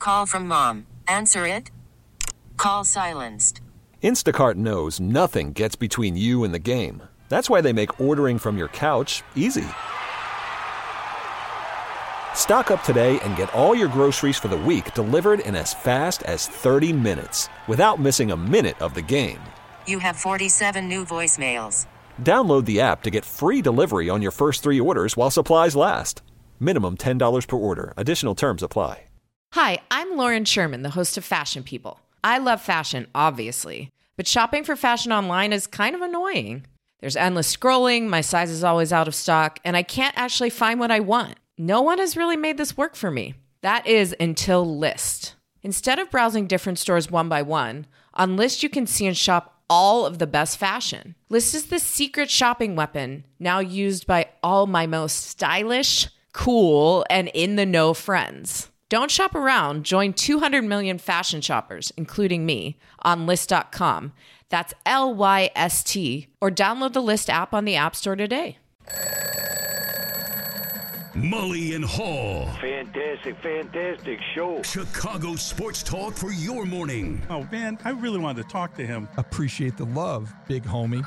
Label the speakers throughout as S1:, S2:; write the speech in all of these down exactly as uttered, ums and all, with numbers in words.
S1: Call from mom. Answer it. Call silenced.
S2: Instacart knows nothing gets between you and the game. That's why they make ordering from your couch easy. Stock up today and get all your groceries for the week delivered in as fast as thirty minutes without missing a minute of the game.
S1: You have forty-seven new voicemails.
S2: Download the app to get free delivery on your first three orders while supplies last. Minimum ten dollars per order. Additional terms apply.
S3: Hi, I'm Lauren Sherman, the host of Fashion People. I love fashion, obviously, but shopping for fashion online is kind of annoying. There's endless scrolling, my size is always out of stock, and I can't actually find what I want. No one has really made this work for me. That is until Lyst. Instead of browsing different stores one by one, on Lyst you can see and shop all of the best fashion. Lyst is the secret shopping weapon now used by all my most stylish, cool, and in-the-know friends. Don't shop around. Join two hundred million fashion shoppers, including me, on Lyst dot com. That's L Y S T. Or download the Lyst app on the App Store today.
S4: Mully and Haw.
S5: Fantastic, fantastic show.
S4: Chicago sports talk for your morning.
S6: Oh, man, I really wanted to talk to him.
S7: Appreciate the love, big homie.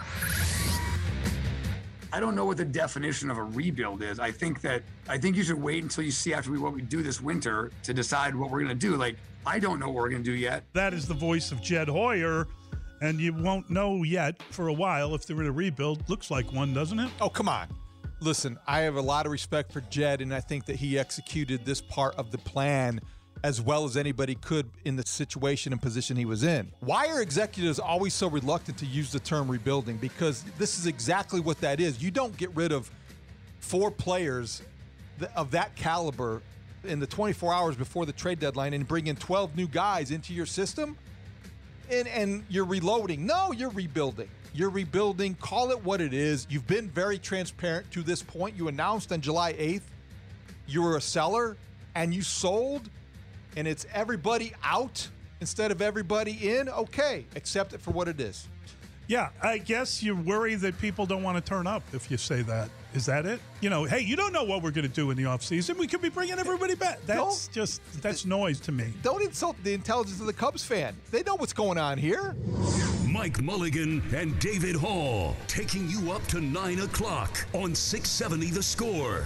S8: I don't know what the definition of a rebuild is. I think that I think you should wait until you see after we, what we do this winter to decide what we're going to do. Like, I don't know what we're going to do yet.
S6: That is the voice of Jed Hoyer, and you won't know yet for a while if they're in a rebuild. Looks like one, doesn't it?
S7: Oh, come on. Listen, I have a lot of respect for Jed, and I think that he executed this part of the plan as well as anybody could in the situation and position he was in. Why are executives always so reluctant to use the term rebuilding? Because this is exactly what that is. You don't get rid of four players of that caliber in the twenty-four hours before the trade deadline and bring in twelve new guys into your system and, and you're reloading. No, you're rebuilding. You're rebuilding. Call it what it is. You've been very transparent to this point. You announced on July eighth you were a seller and you sold, and it's everybody out instead of everybody in. Okay, accept it for what it is.
S6: Yeah, I guess you worry that people don't want to turn up if you say that. Is that it? You know, hey, you don't know what we're going to do in the offseason. We could be bringing everybody back. That's don't, just, that's noise to me.
S7: Don't insult the intelligence of the Cubs fan. They know what's going on here.
S4: Mike Mulligan and David Hall taking you up to nine o'clock on six seventy The Score.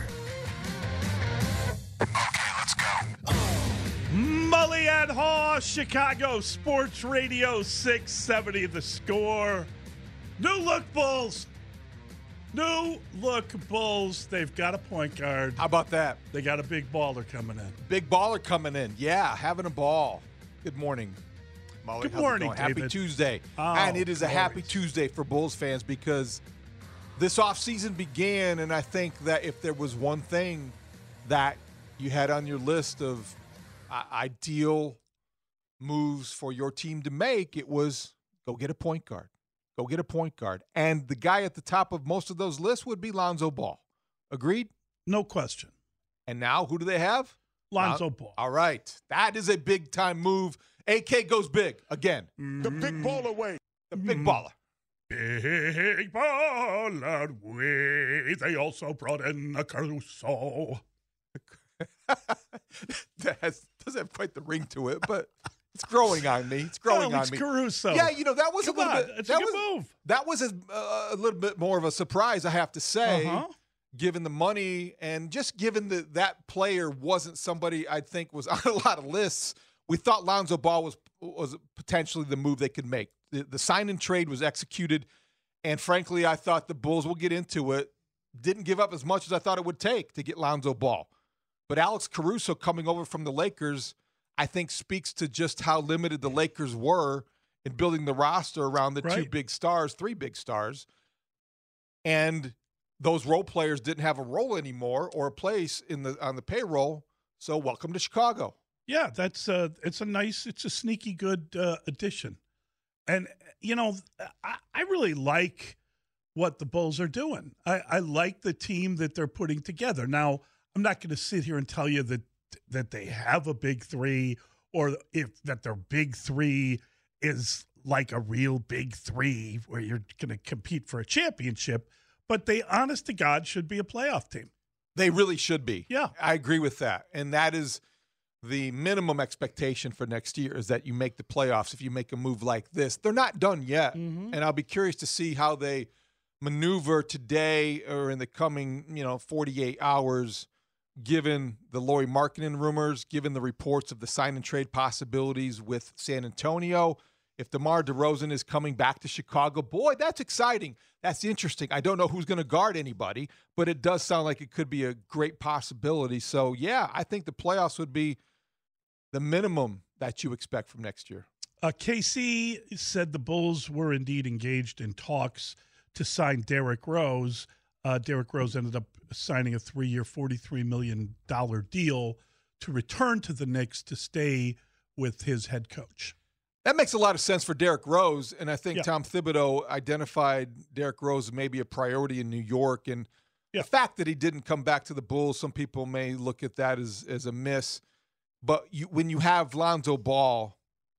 S9: Okay, let's go.
S6: Mully and Haw, Chicago Sports Radio six seventy The Score. New look Bulls. New look Bulls. They've got a point guard.
S7: How about that?
S6: They got a big baller coming in.
S7: Big baller coming in. Yeah, having a ball. Good morning, Mully.
S6: Good morning,
S7: Happy
S6: David.
S7: Tuesday.
S6: Oh,
S7: and it is a
S6: glorious.
S7: happy Tuesday for Bulls fans because this offseason began, and I think that if there was one thing that you had on your list of uh, ideal moves for your team to make, it was go get a point guard. Go get a point guard. And the guy at the top of most of those lists would be Lonzo Ball. Agreed?
S6: No question.
S7: And now who do they have?
S6: Lonzo
S7: Lon-
S6: Ball.
S7: All right. That is a big-time move. A K goes big again.
S9: The big baller way.
S7: The big baller.
S6: Big baller way. They also brought in a Caruso.
S7: That has, doesn't have quite the ring to it, but it's growing on me. It's growing
S6: Well,
S7: on
S6: it's
S7: me.
S6: Caruso.
S7: Yeah, you know, that was
S6: Come
S7: a little
S6: on,
S7: bit.
S6: it's
S7: that
S6: a good
S7: was,
S6: move.
S7: That was a, uh, a little bit more of a surprise, I have to say,
S6: Uh-huh.
S7: given the money and just given that that player wasn't somebody I think was on a lot of lists. We thought Lonzo Ball was was potentially the move they could make. The, the sign and trade was executed, and frankly, I thought the Bulls will get into it. Didn't give up as much as I thought it would take to get Lonzo Ball. But Alex Caruso coming over from the Lakers, I think speaks to just how limited the Lakers were in building the roster around the
S6: Right.
S7: two big stars, three big stars. And those role players didn't have a role anymore or a place in the on the payroll. So welcome to Chicago.
S6: Yeah, that's uh, it's a nice, it's a sneaky good uh, addition. And, you know, I, I really like what the Bulls are doing. I, I like the team that they're putting together. Now, I'm not going to sit here and tell you that that they have a big three or if that their big three is like a real big three where you're going to compete for a championship, but they, honest to God, should be a playoff team.
S7: They really should be.
S6: Yeah.
S7: I agree with that. And that is the minimum expectation for next year is that you make the playoffs if you make a move like this. They're not done yet,
S6: Mm-hmm.
S7: and I'll be curious to see how they maneuver today or in the coming, you know, forty-eight hours, given the Lauri Markkanen rumors, given the reports of the sign and trade possibilities with San Antonio. If DeMar DeRozan is coming back to Chicago, boy, that's exciting. That's interesting. I don't know who's going to guard anybody, but it does sound like it could be a great possibility. So, yeah, I think the playoffs would be the minimum that you expect from next year.
S6: Uh, K C said the Bulls were indeed engaged in talks to sign Derrick Rose. Uh, Derrick Rose ended up signing a three-year, forty-three million dollars deal to return to the Knicks to stay with his head coach.
S7: That makes a lot of sense for Derrick Rose, and I think
S6: Yeah.
S7: Tom Thibodeau identified Derrick Rose as maybe a priority in New York. And
S6: Yeah.
S7: the fact that he didn't come back to the Bulls, some people may look at that as, as a miss. But you, when you have Lonzo Ball,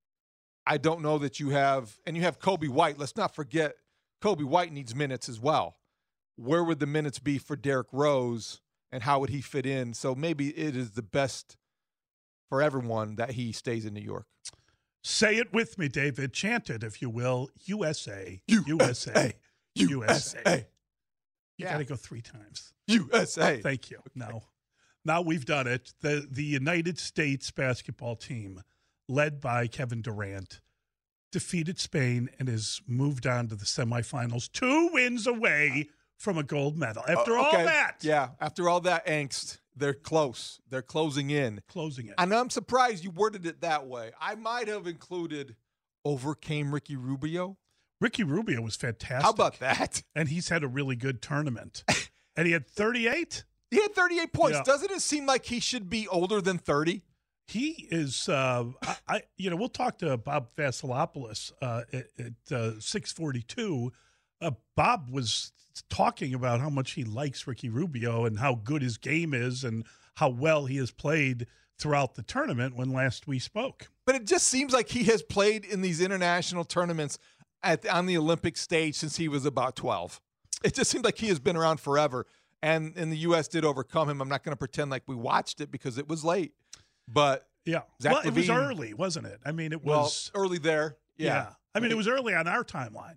S7: I don't know that you have – and you have Kobe White. Let's not forget Kobe White needs minutes as well. Where would the minutes be for Derrick Rose, and how would he fit in? So maybe it is the best for everyone that he stays in New York.
S6: Say it with me, David. Chant it, if you will. U S A.
S7: U S A.
S6: U S A. You
S7: Yeah.
S6: got to go three times.
S7: U S A.
S6: Thank you. No. Now we've done it. The the United States basketball team, led by Kevin Durant, defeated Spain and has moved on to the semifinals, two wins away from a gold medal. After
S7: Uh,
S6: all
S7: okay.
S6: that,
S7: Yeah, after all that angst, they're close. They're closing in.
S6: closing it.
S7: And I'm surprised you worded it that way. I might have included overcame Ricky Rubio.
S6: Ricky Rubio was fantastic.
S7: How about that?
S6: And he's had a really good tournament. And he had thirty-eight.
S7: He had thirty-eight points.
S6: Yeah.
S7: Doesn't it seem like he should be older than thirty?
S6: He is, uh, I, I, you know, we'll talk to Bob Vasilopoulos uh, at, at uh, six forty-two. Uh, Bob was talking about how much he likes Ricky Rubio and how good his game is and how well he has played throughout the tournament when last we spoke.
S7: But it just seems like he has played in these international tournaments at on the Olympic stage since he was about twelve. It just seems like he has been around forever. And, and the U S did overcome him. I'm not going to pretend like we watched it because it was late. But
S6: Yeah.
S7: Zach
S6: well, it was
S7: LaVine-
S6: early, wasn't it? I mean, it
S7: well,
S6: was
S7: early there. Yeah.
S6: yeah. I mean, it was early on our timeline.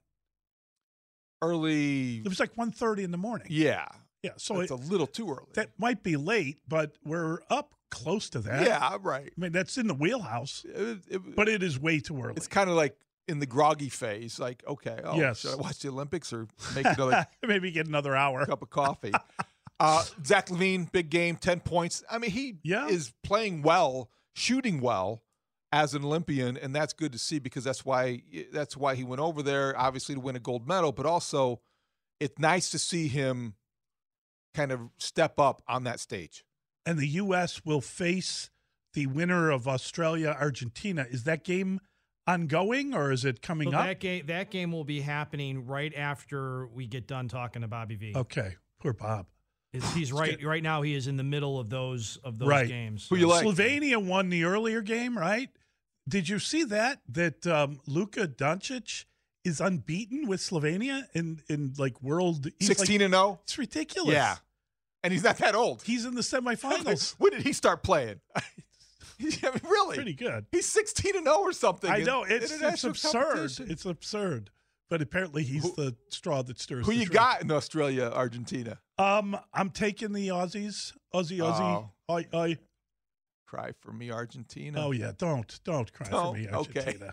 S7: Early.
S6: It was like one thirty in the morning.
S7: Yeah.
S6: Yeah. So
S7: it's
S6: it,
S7: a little too early.
S6: that might be late, but we're up close to that.
S7: Yeah, right.
S6: I mean, that's in the wheelhouse,
S7: It- it-
S6: but it is way too early.
S7: it's kind of like in the groggy phase. Like, okay, oh,
S6: Yes.
S7: should I watch the Olympics or make another
S6: Maybe get another hour.
S7: cup of coffee? Uh, Zach LaVine, big game, ten points. I mean, he
S6: Yeah.
S7: is playing well, shooting well as an Olympian, and that's good to see because that's why that's why he went over there, obviously to win a gold medal, but also it's nice to see him kind of step up on that stage.
S6: And the U S will face the winner of Australia Argentina. Is that game ongoing or is it coming
S10: So
S6: up?
S10: that game, that game will be happening right after we get done talking to Bobby V.
S6: Okay, poor Bob.
S10: Is- He's right right now. He is in the middle of those of those
S6: Right.
S10: games.
S7: Who you like?
S6: Slovenia won the earlier game, right? Did you see that? That um, Luka Doncic is unbeaten with Slovenia in in like world he's
S7: Sixteen
S6: like,
S7: and zero.
S6: It's ridiculous.
S7: Yeah, and he's not that old.
S6: He's in the semifinals.
S7: When did he start playing? I mean, really?
S6: Pretty good.
S7: He's sixteen and zero or something.
S6: I
S7: in
S6: know it's, it's
S7: international
S6: absurd.
S7: competition.
S6: It's absurd. But apparently he's
S7: Who-
S6: the straw that stirs.
S7: Who
S6: the
S7: you
S6: drink.
S7: got in Australia, Argentina?
S6: Um, I'm taking the Aussies. Aussie, Aussie.
S7: Oh.
S6: Oi, oi.
S7: Cry for me, Argentina.
S6: Oh yeah, don't don't cry
S7: Don't?
S6: for me,
S7: Okay.
S6: Argentina.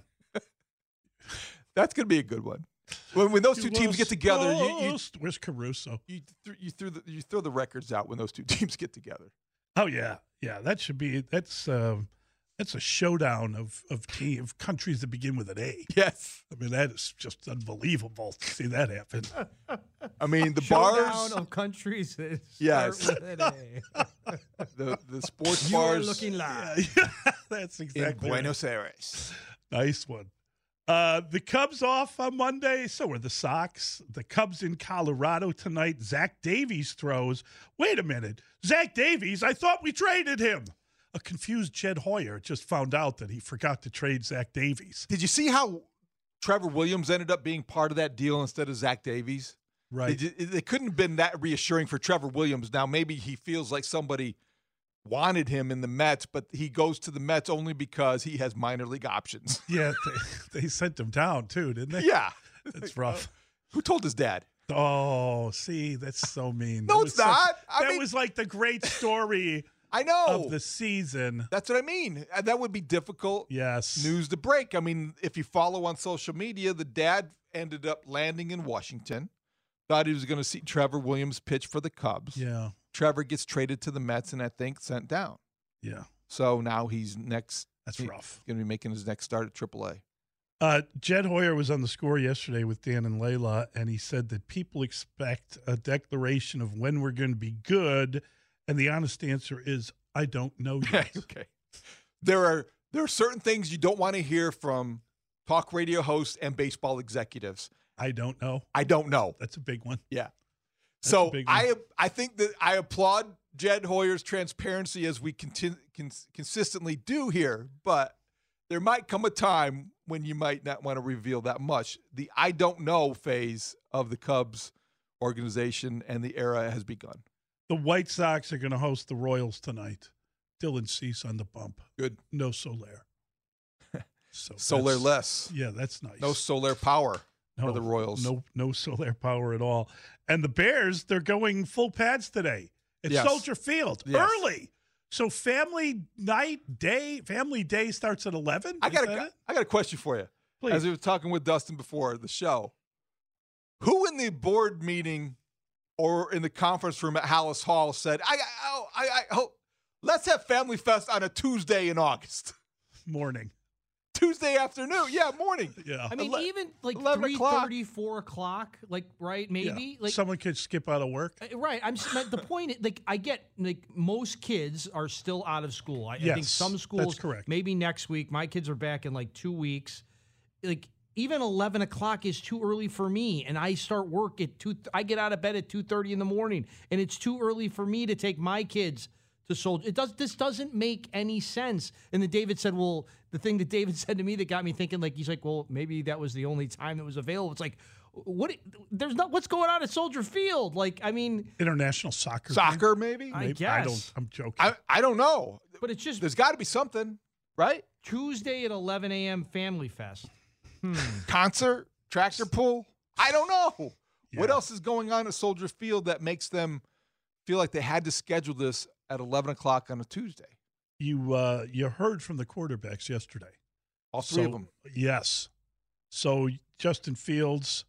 S7: That's going to be a good one. When, when those two
S6: You
S7: teams
S6: was
S7: get together, you you,
S6: lost. Where's Caruso?
S7: you, th- you, threw the, you throw the records out when those two teams get together.
S6: Oh yeah, yeah. That should be. That's um, that's a showdown of of team of countries that begin with an A.
S7: Yes.
S6: I mean, that is just unbelievable to see that happen.
S7: I mean, the
S10: Showdown
S7: bars,
S10: of countries. that
S7: Yes.
S10: start with an A.
S7: the, the sports
S10: You are
S7: bars
S10: looking live.
S6: Yeah, that's
S7: in
S6: exactly right.
S7: Buenos Aires.
S6: Nice one. Uh, the Cubs off on Monday. So are the Sox. The Cubs in Colorado tonight. Zach Davies throws. Wait a minute. Zach Davies? I thought we traded him. A confused Jed Hoyer just found out that he forgot to trade Zach Davies.
S7: Did you see how Trevor Williams ended up being part of that deal instead of Zach Davies?
S6: Right.
S7: It, it couldn't have been that reassuring for Trevor Williams. Now, maybe he feels like somebody wanted him in the Mets, but he goes to the Mets only because he has minor league options.
S6: Yeah, they, they sent him down too, didn't they?
S7: Yeah.
S6: That's rough.
S7: Who told his dad?
S6: Oh, see, that's so mean.
S7: No,
S6: That
S7: it's
S6: was
S7: not.
S6: such-
S7: I
S6: that
S7: mean-
S6: was like the great story
S7: I know.
S6: of the season.
S7: That's what I mean. Uh, That would be difficult
S6: Yes.
S7: news to break. I mean, if you follow on social media, the dad ended up landing in Washington. Thought he was going to see Trevor Williams pitch for the Cubs.
S6: Yeah.
S7: Trevor gets traded to the Mets and I think sent down.
S6: Yeah.
S7: So now he's next.
S6: That's
S7: he-
S6: rough.
S7: Going to be making his next start at triple A.
S6: Uh, Jed Hoyer was on the score yesterday with Dan and Layla, and he said that people expect a declaration of when we're going to be good, and the honest answer is, I don't know yet.
S7: Okay. There are there are certain things you don't want to hear from talk radio hosts and baseball executives.
S6: I don't know.
S7: I don't know.
S6: That's a big one.
S7: Yeah.
S6: That's
S7: so
S6: a big one.
S7: I I think that I applaud Jed Hoyer's transparency as we continue, cons- consistently do here, but there might come a time when you might not want to reveal that much. The I don't know phase of the Cubs organization and the era has begun.
S6: The White Sox are going to host the Royals tonight. Dylan Cease on the bump.
S7: Good.
S6: No Soler. So
S7: Soler
S6: that's-
S7: less.
S6: Yeah, that's nice.
S7: No Soler power
S6: No,
S7: for the Royals.
S6: No, no Soler power at all. And the Bears, they're going full pads today at
S7: Yes.
S6: Soldier Field
S7: Yes.
S6: early. So family night day, family day starts at eleven.
S7: I got
S6: Is that
S7: a,
S6: it?
S7: I got a question for you.
S6: Please.
S7: As we were talking with Dustin before the show, who in the board meeting or in the conference room at Hallis Hall said, "I, I, I, I oh, let's have Family Fest on a Tuesday in August,
S6: morning,
S7: Tuesday afternoon, yeah, morning."
S6: Yeah,
S10: I mean,
S7: Ele-
S10: even like
S7: eleven
S10: three
S7: o'clock.
S10: thirty, four o'clock, like, right,
S6: Yeah.
S10: maybe? Like,
S6: someone could skip out of work.
S10: Uh, Right. I'm s- but the point. is, Like I get, like most kids are still out of school. I, I think
S6: Yes,
S10: some
S6: that's
S10: schools,
S6: correct.
S10: maybe next week. My kids are back in like two weeks. Like even eleven o'clock is too early for me, and I start work at two. I get out of bed at two thirty in the morning, and it's too early for me to take my kids to Soldier. It does. This doesn't make any sense. And then David said, "Well, the thing that David said to me that got me thinking, like he's like, well, maybe that was the only time that was available." It's like, what? There's not. What's going on at Soldier Field? Like, I mean,
S6: International soccer. thing?
S7: Soccer, maybe?
S10: I
S6: Maybe-
S10: guess.
S6: I don't. I'm joking.
S7: I, I don't know.
S10: But it's just
S7: There's got to be something, right?
S10: Tuesday at eleven a.m. Family Fest. Hmm.
S7: Concert, tractor pull. I don't know. What
S6: Yeah.
S7: else is going on at Soldier Field that makes them feel like they had to schedule this at eleven o'clock on a Tuesday?
S6: You uh, you heard from the quarterbacks yesterday.
S7: All three
S6: So,
S7: of them.
S6: Yes. So Justin Fields,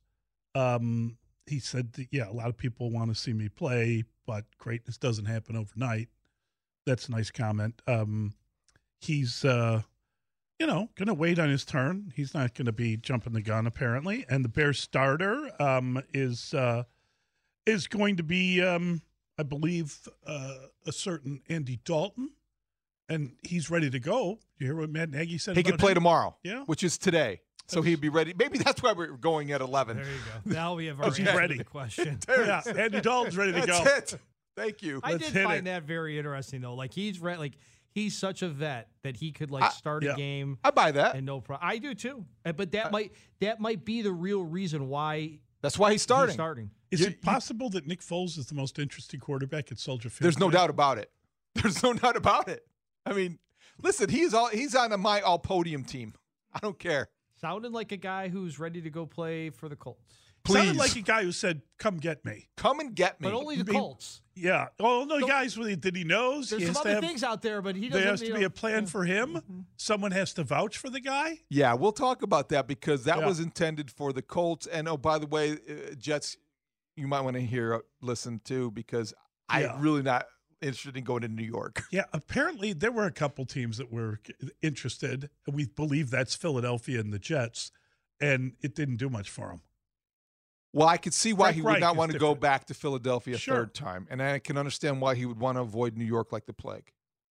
S6: um, he said, that, yeah, a lot of people want to see me play, but greatness doesn't happen overnight. That's a nice comment. Um, he's, uh, you know, going to wait on his turn. He's not going to be jumping the gun, apparently. And the Bears starter um, is uh, is going to be, um, I believe, uh, a certain Andy Dalton. And he's ready to go. You hear what Matt Nagy said
S7: He
S6: about
S7: could play
S6: him?
S7: tomorrow,
S6: Yeah.
S7: which is today. So he'd be ready. Maybe that's why we're going at eleven.
S10: There you go. Now we have our
S6: Oh, he's
S10: answer to
S6: ready.
S10: the question.
S6: Yeah, Andy Dalton's ready to
S7: That's
S6: go.
S7: it. Thank you.
S10: I
S6: Let's
S10: did
S6: hit
S10: find
S6: it.
S10: that very interesting though. Like he's re- like he's such a vet that he could like
S7: I-
S10: start
S6: yeah.
S10: a game
S7: I buy that.
S10: and no problem. I do too. Uh, But that might that might be the real reason why
S7: That's why he's starting.
S10: he's starting.
S6: Is
S7: You-
S6: it possible that Nick Foles is the most interesting quarterback at Soldier Field?
S7: There's no
S6: today?
S7: doubt about it. There's no doubt about it. I mean, listen, he's all he's on a my all podium team. I don't care.
S10: Sounded like a guy who's ready to go play for the Colts.
S6: Sounded
S7: Please.
S6: like a guy who said, "Come get me."
S7: Come and get me.
S10: But only the
S6: Maybe-
S10: Colts.
S6: Yeah. Oh no,
S10: Don't-
S6: guys with that he knows.
S10: There's
S6: he
S10: some
S6: has to
S10: other
S6: have,
S10: things out there, but he
S6: there
S10: doesn't.
S6: has to
S10: you
S6: be
S10: know-
S6: a plan for him. Someone has to vouch for the guy.
S7: Yeah, we'll talk about that because that
S6: Yeah.
S7: was intended for the Colts. And oh, by the way, uh, Jets, you might want to hear uh, listen too because
S6: Yeah.
S7: I'm really not interested in going to New York.
S6: Yeah. Apparently, there were a couple teams that were interested. We believe that's Philadelphia and the Jets, and it didn't do much for them.
S7: Well, I could see why
S6: Frank
S7: he would
S6: Reich
S7: not
S6: is
S7: want to go
S6: different.
S7: back to Philadelphia a
S6: Sure.
S7: third time, and I can understand why he would want to avoid New York like the plague.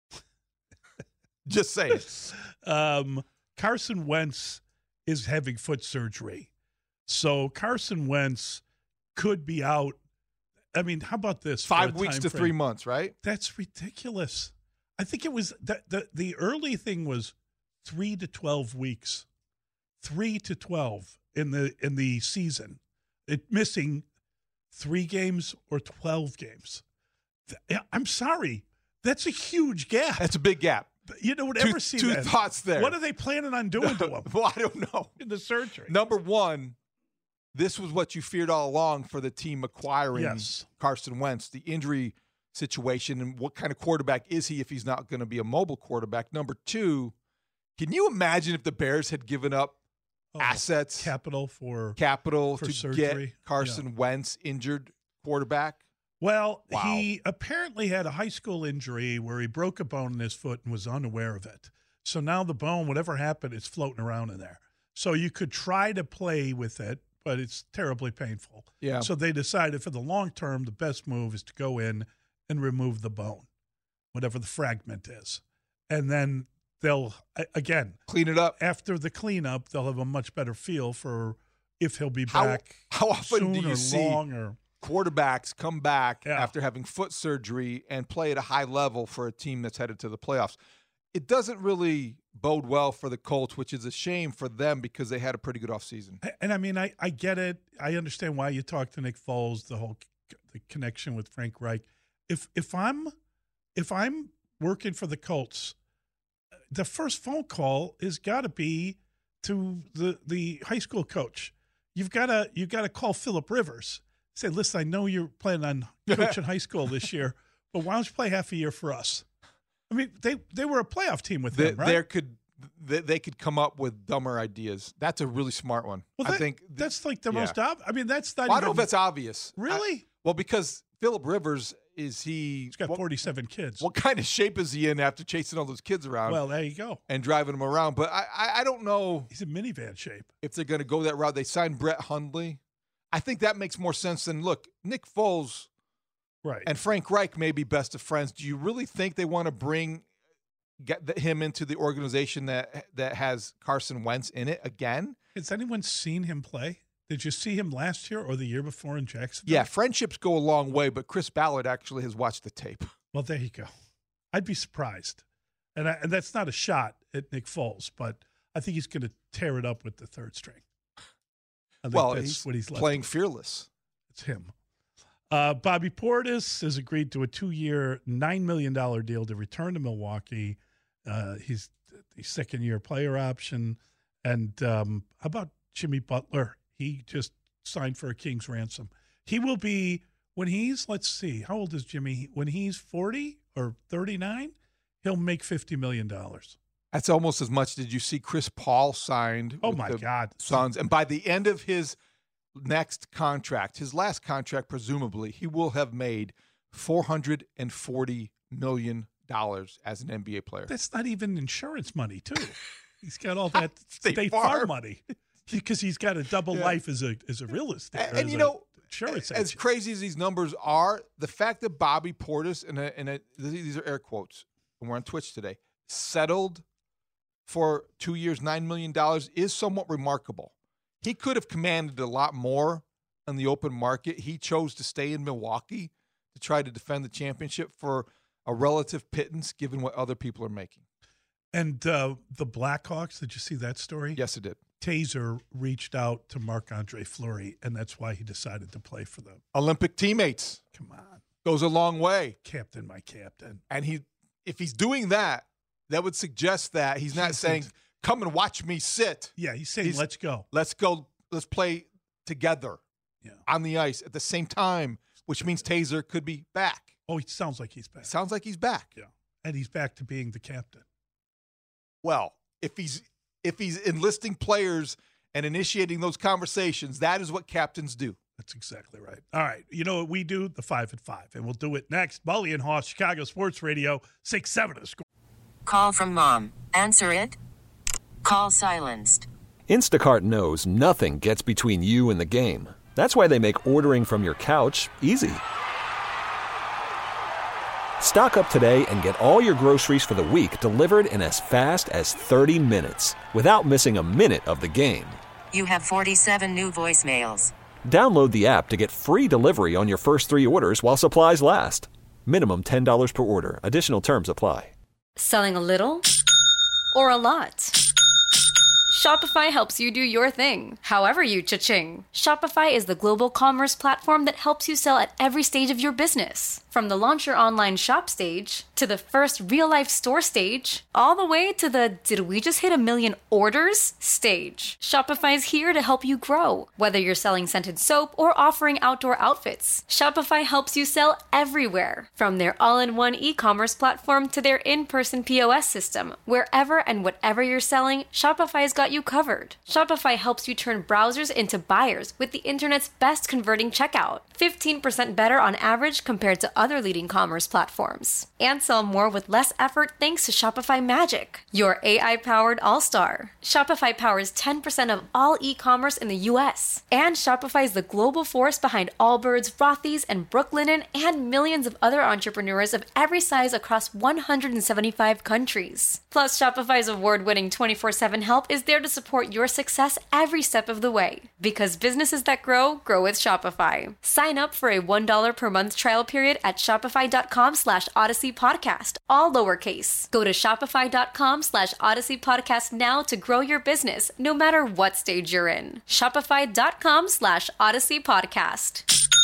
S7: Just saying.
S6: Um, Carson Wentz is having foot surgery. So Carson Wentz could be out. I mean, how about this? for
S7: Five
S6: a
S7: weeks
S6: time
S7: to
S6: frame?
S7: three months, right?
S6: That's ridiculous. I think it was the, the the early thing was three to twelve weeks, three to twelve in the in the season. It missing three games or twelve games. Th- yeah, I'm sorry. That's a huge gap.
S7: That's a big gap.
S6: You don't
S7: Two-
S6: ever see
S7: two
S6: that.
S7: thoughts there.
S6: What are they planning on doing to him
S7: Well, I don't know.
S6: in the surgery?
S7: Number one, this was what you feared all along for the team acquiring
S6: Yes.
S7: Carson Wentz, the injury situation, and what kind of quarterback is he if he's not going to be a mobile quarterback. Number two, can you imagine if the Bears had given up
S6: Oh,
S7: assets,
S6: capital for
S7: capital
S6: for
S7: to
S6: surgery?
S7: get Carson
S6: Yeah.
S7: Wentz, injured quarterback?
S6: Well,
S7: Wow.
S6: he apparently had a high school injury where he broke a bone in his foot and was unaware of it. So now the bone, whatever happened, is floating around in there. So you could try to play with it, but it's terribly painful.
S7: Yeah.
S6: So they decided for the long term, the best move is to go in and remove the bone, whatever the fragment is. And then they'll, a- again,
S7: Clean it up.
S6: after the cleanup, they'll have a much better feel for if he'll be
S7: How-
S6: back
S7: how often
S6: soon
S7: do you
S6: or
S7: see
S6: long or
S7: quarterbacks come back
S6: Yeah.
S7: after having foot surgery and play at a high level for a team that's headed to the playoffs? It doesn't really bode well for the Colts, which is a shame for them because they had a pretty good offseason.
S6: And I mean, I, I get it. I understand why you talk to Nick Foles, the whole c- the connection with Frank Reich. If if I'm if I'm working for the Colts, the first phone call has got to be to the the high school coach. You've got to you got to call Phillip Rivers. Say, listen, I know you're planning on coaching high school this year, but why don't you play half a year for us? I mean, they they were a playoff team with
S7: They,
S6: him, right?
S7: There could they, they could come up with dumber ideas. That's a really smart one.
S6: well,
S7: I
S6: that-
S7: think
S6: that's like the
S7: yeah.
S6: most obvious. I mean, that's not
S7: Well, I
S6: even
S7: don't know if that's obvious.
S6: really.
S7: I- well, because Phillip Rivers is he?
S6: He's got
S7: what,
S6: forty-seven kids.
S7: what kind of shape is he in after chasing all those kids around
S6: Well, there you go.
S7: and driving them around? But I I, I don't know
S6: He's in minivan shape.
S7: if they're going to go that route. They signed Brett Hundley. I think that makes more sense than look Nick Foles
S6: Right.
S7: and Frank Reich may be best of friends. Do you really think they want to bring get the, him into the organization that that has Carson Wentz in it again?
S6: Has anyone seen him play? Did you see him last year or the year before in Jacksonville?
S7: Yeah, friendships go a long way, but Chris Ballard actually has watched the tape.
S6: Well, there you go. I'd be surprised. And, I, and that's not a shot at Nick Foles, but I think he's going to tear it up with the third string. I think
S7: Well,
S6: that's
S7: he's,
S6: what he's left
S7: playing
S6: with.
S7: fearless.
S6: It's him. Uh, Bobby Portis has agreed to a two-year, nine million dollars deal to return to Milwaukee. Uh, he's the second-year player option. And um, how about Jimmy Butler? He just signed for a king's ransom. He will be, when he's, let's see, how old is Jimmy? When he's forty or thirty-nine, he'll make fifty million dollars.
S7: That's almost as much. Did you see Chris Paul signed?
S6: Oh,
S7: with
S6: my
S7: the
S6: God.
S7: Suns, and by the end of his next contract, his last contract, presumably, he will have made four hundred forty million dollars as an N B A player.
S6: That's not even insurance money, too. He's got all that
S7: State
S6: State
S7: Farm.
S6: Farm money because he's got a double
S7: Yeah.
S6: life as a as a real estate.
S7: And,
S6: or
S7: and
S6: as
S7: you
S6: a
S7: know,
S6: insurance
S7: as
S6: agent.
S7: crazy as these numbers are, the fact that Bobby Portis, and, a, and a, these are air quotes, and we're on Twitch today, settled for two years, nine million dollars is somewhat remarkable. He could have commanded a lot more on the open market. He chose to stay in Milwaukee to try to defend the championship for a relative pittance given what other people are making.
S6: And uh, the Blackhawks, did you see that story?
S7: Yes, it did.
S6: Taser reached out to Marc-Andre Fleury, and that's why he decided to play for them.
S7: Olympic teammates.
S6: Come on.
S7: Goes a long way.
S6: Captain, my captain.
S7: And he, if he's doing that, that would suggest that he's not saying, come and watch me sit.
S6: Yeah, he's saying,
S7: He's-
S6: let's go.
S7: Let's go. Let's play together
S6: Yeah.
S7: on the ice at the same time, which means Taser could be back.
S6: Oh, he sounds like he's back.
S7: Sounds like he's back.
S6: Yeah. And he's back to being the captain.
S7: Well, if he's if he's enlisting players and initiating those conversations, that is what captains do.
S6: That's exactly right. All right. You know what we do? The five at five. And we'll do it next. Bully and Hoss, Chicago Sports Radio, six seven to score.
S1: Call from mom. Answer it. Call silenced.
S2: Instacart knows nothing gets between you and the game. That's why they make ordering from your couch easy. Stock up today and get all your groceries for the week delivered in as fast as thirty minutes without missing a minute of the game.
S1: You have forty-seven new voicemails.
S2: Download the app to get free delivery on your first three orders while supplies last. Minimum ten dollars per order. Additional terms apply.
S11: Selling a little or a lot? Shopify helps you do your thing, however you cha-ching. Shopify is the global commerce platform that helps you sell at every stage of your business. From the launch your online shop stage to the first real-life store stage, all the way to the did we just hit a million orders stage. Shopify is here to help you grow. Whether you're selling scented soap or offering outdoor outfits, Shopify helps you sell everywhere. From their all-in-one e-commerce platform to their in-person P O S system, wherever and whatever you're selling, Shopify's got you covered. Shopify helps you turn browsers into buyers with the internet's best converting checkout, fifteen percent better on average compared to other leading commerce platforms. And sell more with less effort thanks to Shopify Magic, your A I-powered all-star. Shopify powers ten percent of all e-commerce in the U S. And Shopify is the global force behind Allbirds, Rothy's, and Brooklinen, and millions of other entrepreneurs of every size across one hundred seventy-five countries. Plus, Shopify's award-winning twenty-four seven help is there to support your success every step of the way. Because businesses that grow, grow with Shopify. Sign up for a one dollar per month trial period at shopify.com slash Odyssey Podcast, all lowercase. Go to shopify.com slash Odyssey Podcast now to grow your business, no matter what stage you're in. Shopify.com slash Odyssey Podcast.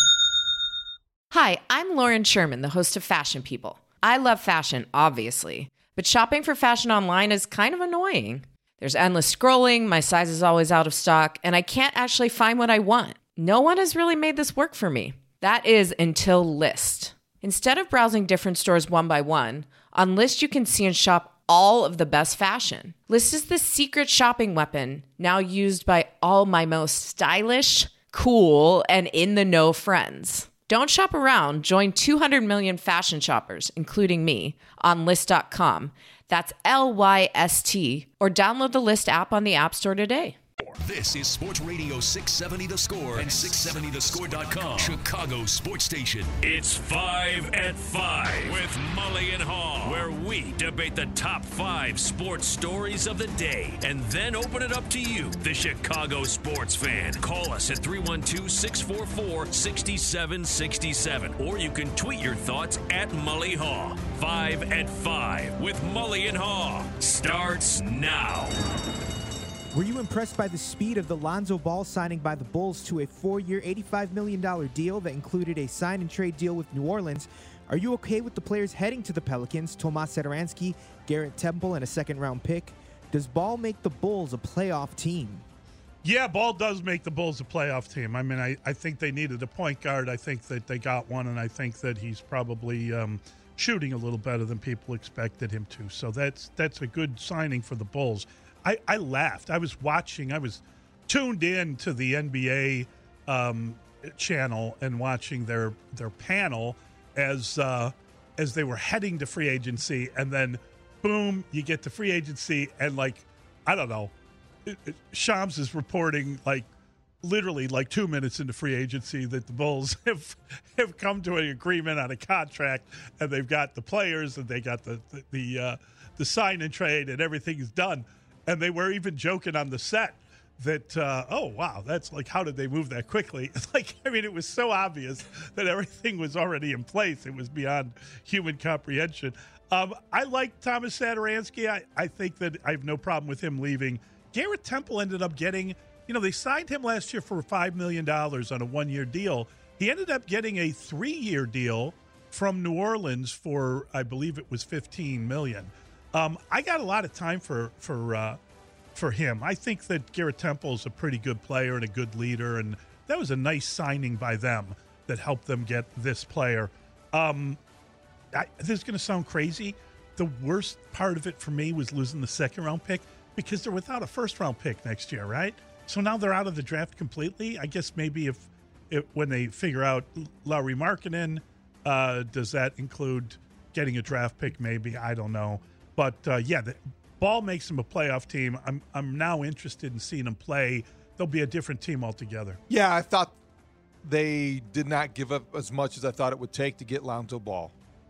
S3: Hi, I'm Lauren Sherman, the host of Fashion People. I love fashion, obviously, but shopping for fashion online is kind of annoying. There's endless scrolling, my size is always out of stock, and I can't actually find what I want. No one has really made this work for me. That is until Lyst. Instead of browsing different stores one by one, on Lyst you can see and shop all of the best fashion. Lyst is the secret shopping weapon now used by all my most stylish, cool, and in-the-know friends. Don't shop around. Join two hundred million fashion shoppers, including me, on Lyst dot com. That's L Y S T, or download the Lyst app on the App Store today.
S4: This is Sports Radio six seventy The Score and six seventy the score dot com, Chicago sports station.
S12: It's Five at Five with Mully and Haw, where we debate the top five sports stories of the day and then open it up to you, the Chicago sports fan. Call us at three one two, six four four, six seven six seven, or you can tweet your thoughts at Mully Haw. Five at Five with Mully and Haw starts now.
S13: Were you impressed by the speed of the Lonzo Ball signing by the Bulls to a four-year, eighty-five million dollars deal that included a sign-and-trade deal with New Orleans? Are you okay with the players heading to the Pelicans, Tomas Satoransky, Garrett Temple, and a second-round pick? Does Ball make the Bulls a playoff team?
S6: Yeah, Ball does make the Bulls a playoff team. I mean, I, I think they needed a point guard. I think that they got one, and I think that he's probably um, shooting a little better than people expected him to. So that's that's a good signing for the Bulls. I, I laughed. I was watching. I was tuned in to the N B A um, channel and watching their their panel as uh, as they were heading to free agency, and then boom, you get to free agency, and like I don't know, it, it, Shams is reporting like literally like two minutes into free agency that the Bulls have have come to an agreement on a contract, and they've got the players, and they got the the the, uh, the sign and trade, and everything is done. And they were even joking on the set that, uh, oh, wow, that's like, how did they move that quickly? It's like, I mean, it was so obvious that everything was already in place. It was beyond human comprehension. Um, I like Thomas Satoransky. I, I think that I have no problem with him leaving. Garrett Temple ended up getting, you know, they signed him last year for five million dollars on a one-year deal. He ended up getting a three-year deal from New Orleans for, I believe it was fifteen million dollars. Um, I got a lot of time for for uh, for him. I think that Garrett Temple is a pretty good player and a good leader, and that was a nice signing by them that helped them get this player. Um, I, this is going to sound crazy. The worst part of it for me was losing the second round pick because they're without a first round pick next year, right? So now they're out of the draft completely. I guess maybe if, if when they figure out Lauri Markkanen, uh, does that include getting a draft pick? Maybe, I don't know. But, uh, yeah, the Ball makes them a playoff team. I'm I'm now interested in seeing them play. They'll be a different team altogether.
S7: Yeah, I thought they did not give up as much as I thought it would take to get Lonzo Ball.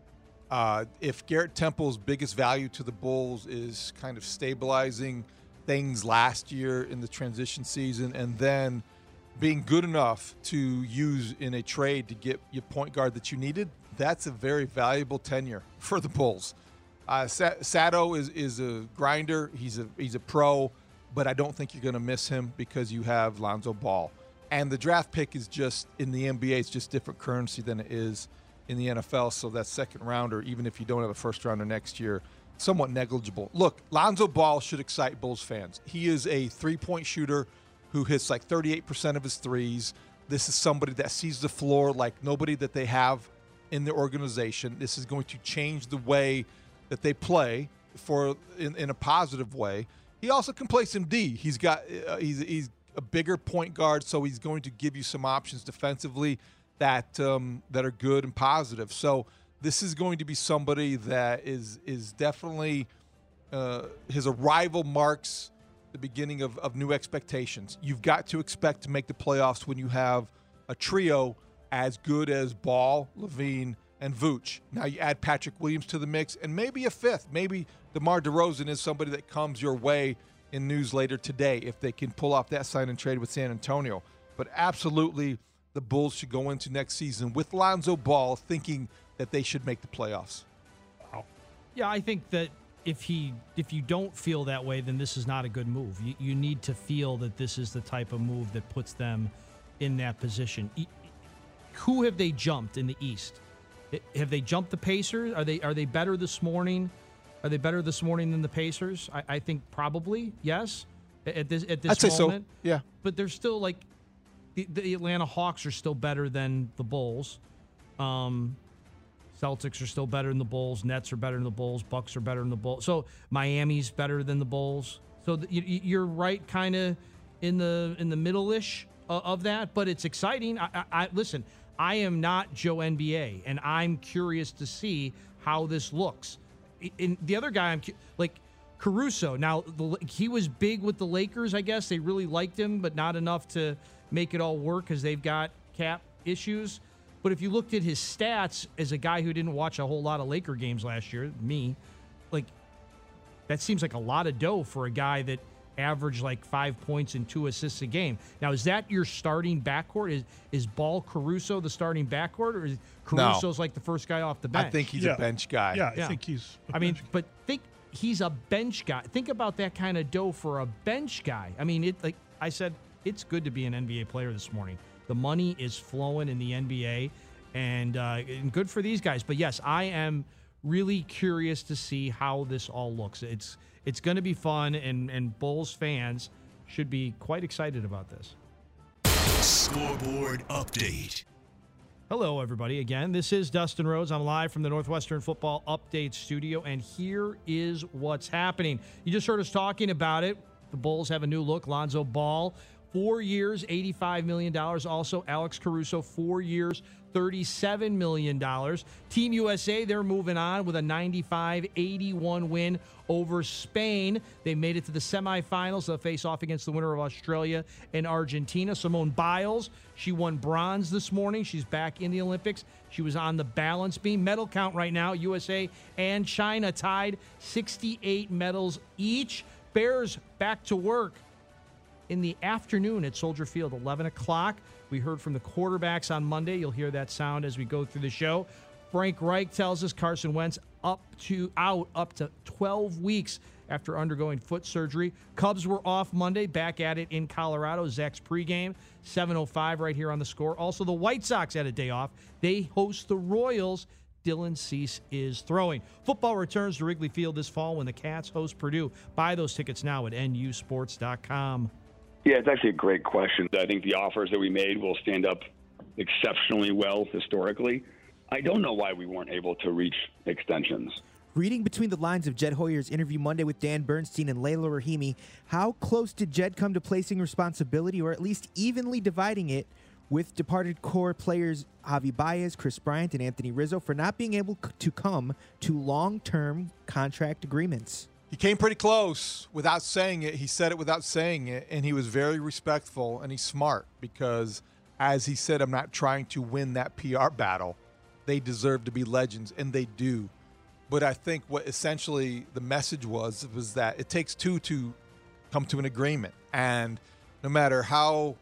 S7: Uh, if Garrett Temple's biggest value to the Bulls is kind of stabilizing things last year in the transition season and then being good enough to use in a trade to get your point guard that you needed, that's a very valuable tenure for the Bulls. Uh, Sato is is a grinder. He's a he's a pro, but I don't think you're going to miss him because you have Lonzo Ball. And the draft pick is just, in the N B A, it's just different currency than it is in the N F L, so that second rounder, even if you don't have a first rounder next year, somewhat negligible. Look, Lonzo Ball should excite Bulls fans. He is a three-point shooter who hits like thirty-eight percent of his threes. This is somebody that sees the floor like nobody that they have in the organization. This is going to change the way that they play for in, in a positive way. He also can play some D. He's got uh, he's he's a bigger point guard, so he's going to give you some options defensively that um, that are good and positive. So this is going to be somebody that is is definitely uh, his arrival marks the beginning of, of new expectations. You've got to expect to make the playoffs when you have a trio as good as Ball, Levine, and Vooch. Now you add Patrick Williams to the mix, and maybe a fifth. Maybe DeMar DeRozan is somebody that comes your way in news later today if they can pull off that sign and trade with San Antonio. But absolutely, the Bulls should go into next season with Lonzo Ball thinking that they should make the playoffs.
S10: Wow. Yeah, I think that if he if you don't feel that way, then this is not a good move. You, you need to feel that this is the type of move that puts them in that position. Who have they jumped in the East? Have they jumped the Pacers? Are they are they better this morning? Are they better this morning than the Pacers? I, I think probably yes. At this at this
S7: I'd say
S10: moment,
S7: so. Yeah.
S10: But they're still like the, the Atlanta Hawks are still better than the Bulls. Um, Celtics are still better than the Bulls. Nets are better than the Bulls. Bucks are better than the Bulls. So Miami's better than the Bulls. So the, you, you're right, kind of in the in the middle-ish of, of that. But it's exciting. I, I, I listen. I am not Joe N B A, and I'm curious to see how this looks. In the other guy, I'm like Caruso. Now the, he was big with the Lakers. I guess they really liked him, but not enough to make it all work because they've got cap issues. But if you looked at his stats as a guy who didn't watch a whole lot of Laker games last year, me, like that seems like a lot of dough for a guy that averaged like five points and two assists a game. Now, is that your starting backcourt? Is is Ball Caruso the starting backcourt, or is Caruso's
S7: no.
S10: like the first guy off the bench?
S7: I think he's
S6: yeah.
S7: a bench guy.
S6: Yeah,
S10: yeah.
S6: I think he's.
S10: I mean, but think he's a bench guy. Think about that kind of dough for a bench guy. I mean, it like I said, it's good to be an N B A player this morning. The money is flowing in the N B A, and, uh, and good for these guys. But yes, I am really curious to see how this all looks. It's it's going to be fun, and, and Bulls fans should be quite excited about this.
S4: Scoreboard update.
S10: Hello, everybody. Again, this is Dustin Rhodes. I'm live from the Northwestern Football Update Studio, and here is what's happening. You just heard us talking about it. The Bulls have a new look. Lonzo Ball, four years, eighty-five million dollars. Also, Alex Caruso, four years, thirty-seven million dollars. Team U S A, they're moving on with a ninety-five eighty-one win over Spain. They made it to the semifinals. They'll face off against the winner of Australia and Argentina. Simone Biles, she won bronze this morning. She's back in the Olympics. She was on the balance beam. Medal count right now, U S A and China tied, sixty-eight medals each. Bears back to work in the afternoon at Soldier Field, eleven o'clock. We heard from the quarterbacks on Monday. You'll hear that sound as we go through the show. Frank Reich tells us Carson Wentz up to out up to twelve weeks after undergoing foot surgery. Cubs were off Monday, back at it in Colorado. Zach's pregame, seven oh five right here on the Score. Also, the White Sox had a day off. They host the Royals. Dylan Cease is throwing. Football returns to Wrigley Field this fall when the Cats host Purdue. Buy those tickets now at N U sports dot com.
S14: Yeah, it's actually a great question. I think the offers that we made will stand up exceptionally well historically. I don't know why we weren't able to reach extensions.
S13: Reading between the lines of Jed Hoyer's interview Monday with Dan Bernstein and Layla Rahimi, how close did Jed come to placing responsibility, or at least evenly dividing it, with departed core players Javi Baez, Chris Bryant, and Anthony Rizzo for not being able to come to long-term contract agreements?
S7: He came pretty close without saying it. He said it without saying it, and he was very respectful, and he's smart because, as he said, I'm not trying to win that P R battle. They deserve to be legends, and they do. But I think what essentially the message was was that it takes two to come to an agreement, and no matter how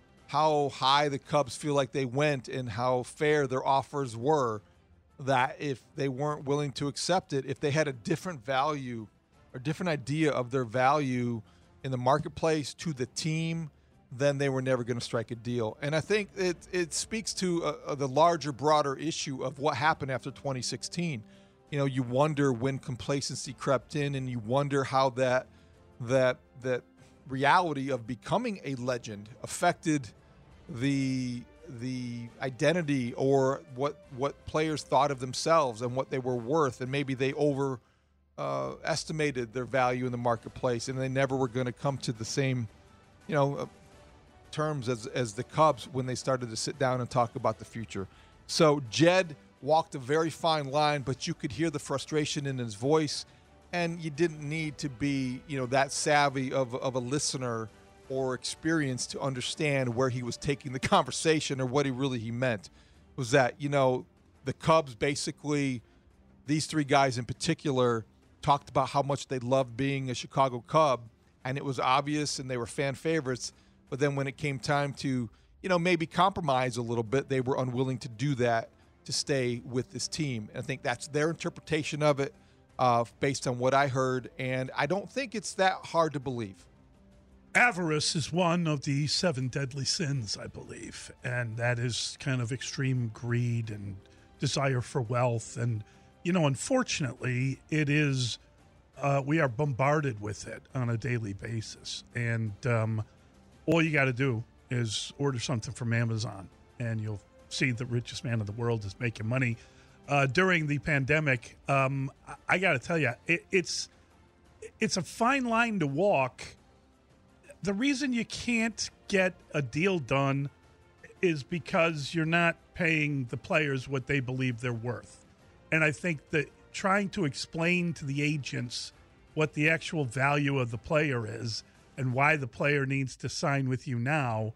S7: how high the Cubs feel like they went and how fair their offers were, that if they weren't willing to accept it, if they had a different value or different idea of their value in the marketplace to the team then they were never going to strike a deal. And I think it it speaks to uh, the larger, broader issue of what happened after twenty sixteen. You know, you wonder when complacency crept in, and you wonder how that that that reality of becoming a legend affected the the identity or what what players thought of themselves and what they were worth, and maybe they over uh, estimated their value in the marketplace, and they never were going to come to the same, you know, uh, terms as as the Cubs when they started to sit down and talk about the future. So Jed walked a very fine line, but you could hear the frustration in his voice, and you didn't need to be, you know, that savvy of of a listener or experience to understand where he was taking the conversation or what he really he meant. Was that, you know, the Cubs basically, these three guys in particular, talked about how much they loved being a Chicago Cub, and it was obvious and they were fan favorites. But then when it came time to, you know, maybe compromise a little bit, they were unwilling to do that to stay with this team. And I think that's their interpretation of it uh, based on what I heard. And I don't think it's that hard to believe.
S6: Avarice is one of the seven deadly sins, I believe. And that is kind of extreme greed and desire for wealth. And, you know, unfortunately, it is, uh, we are bombarded with it on a daily basis. And um, all you got to do is order something from Amazon, and you'll see the richest man in the world is making money. Uh, during the pandemic, um, I, I got to tell you, it, it's it's a fine line to walk. The reason you can't get a deal done is because you're not paying the players what they believe they're worth. And I think that trying to explain to the agents what the actual value of the player is and why the player needs to sign with you now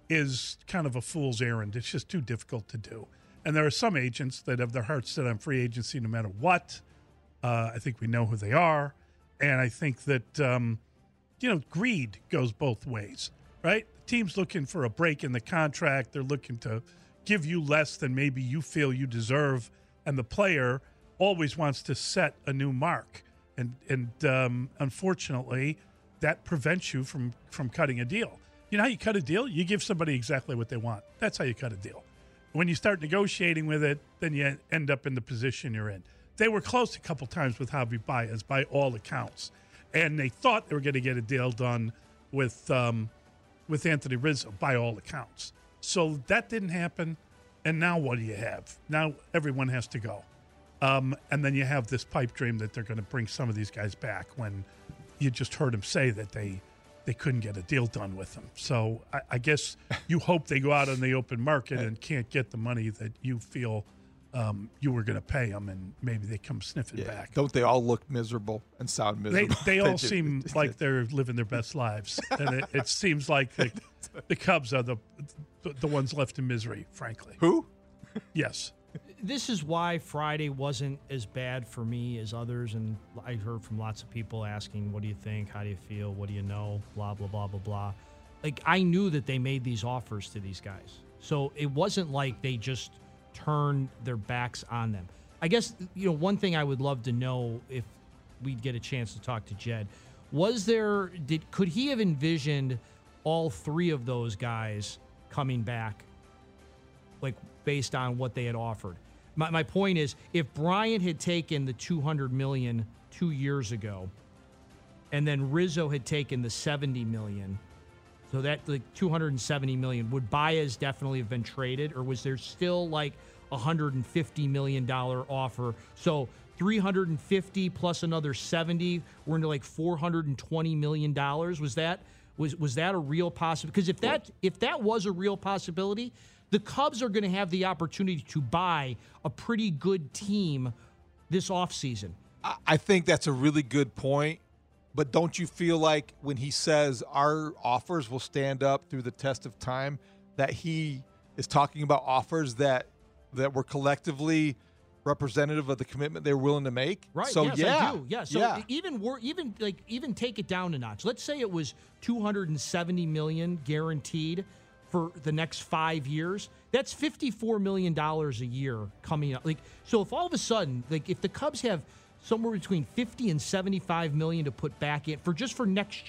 S6: is kind of a fool's errand. It's just too difficult to do. And there are some agents that have their hearts set on free agency no matter what. Uh, I think we know who they are. And I think that, um, you know, greed goes both ways, right? The team's looking for a break in the contract. They're looking to give you less than maybe you feel you deserve. And the player always wants to set a new mark. And, and um, unfortunately, that prevents you from, from cutting a deal. You know how you cut a deal? You give somebody exactly what they want. That's how you cut a deal. When you start negotiating with it, then you end up in the position you're in. They were close a couple times with Javi Baez by all accounts. And they thought they were going to get a deal done with um, with Anthony Rizzo by all accounts. So that didn't happen. And now what do you have? Now everyone has to go. Um, and then you have this pipe dream that they're going to bring some of these guys back when you just heard him say that they they couldn't get a deal done with them. So I, I guess you hope they go out on the open market and can't get the money that you feel um, you were going to pay them, and maybe they come sniffing
S7: Yeah.
S6: back.
S7: Don't they all look miserable and sound
S6: They,
S7: miserable?
S6: they all seem like they're living their best lives. And it, it seems like the, the Cubs are the, the the ones left in misery, frankly.
S7: Who?
S6: Yes.
S10: This is why Friday wasn't as bad for me as others, and I heard from lots of people asking, what do you think, how do you feel, what do you know, blah, blah, blah, blah, blah. Like, I knew that they made these offers to these guys, so it wasn't like they just turned their backs on them. I guess, you know, one thing I would love to know, if we'd get a chance to talk to Jed, was there, did could he have envisioned all three of those guys coming back, like, based on what they had offered? My, my point is, if Bryant had taken the two hundred million dollars two years ago, and then Rizzo had taken the seventy million dollars, so that like two hundred seventy million dollars, would Baez definitely have been traded, or was there still like a one hundred fifty million dollars offer? So three hundred fifty plus another seventy, we're into like four hundred twenty million dollars. Was that was was that a real possibility? Because if that if that was a real possibility, the Cubs are going to have the opportunity to buy a pretty good team this offseason.
S7: I think that's a really good point. But don't you feel like when he says our offers will stand up through the test of time, that he is talking about offers that that were collectively representative of the commitment they're willing to make?
S10: Right.
S7: So
S10: yes,
S7: yeah,
S10: I do. Yeah. So
S7: yeah.
S10: even we're even like even take it down a notch. Let's say it was two hundred seventy million dollars guaranteed for the next five years. That's fifty-four million dollars a year coming up. Like, so if all of a sudden, like if the Cubs have somewhere between fifty and seventy-five million to put back in for just for next year,